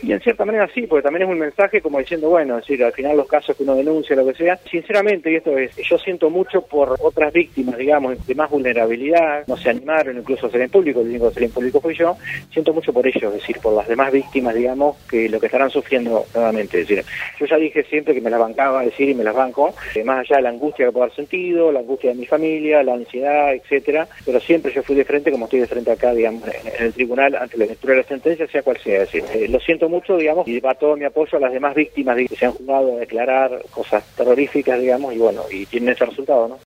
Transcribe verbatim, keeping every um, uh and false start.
Y en cierta manera sí, porque también es un mensaje como diciendo, bueno, es decir, al final los casos que uno denuncia, lo que sea, sinceramente, y esto es, yo siento mucho por otras víctimas, digamos, de más vulnerabilidad, no se animaron incluso a hacer en público, el único que hacer en público fui yo, siento mucho por ellos, es decir, por las demás víctimas, digamos, que lo que estarán sufriendo nuevamente, es decir, yo ya dije siempre que me las bancaba, es decir, y me las banco, eh, más allá de la angustia que puedo haber sentido, la angustia de mi familia, la ansiedad, etcétera, pero siempre yo fui de frente como estoy de frente acá, digamos, en el tribunal, ante la lectura de la sentencia, sea cual sea, es decir, eh, lo siento mucho, digamos, y va todo mi apoyo a las demás víctimas que se han jugado a declarar cosas terroríficas, digamos, y bueno, y tienen ese resultado, ¿no?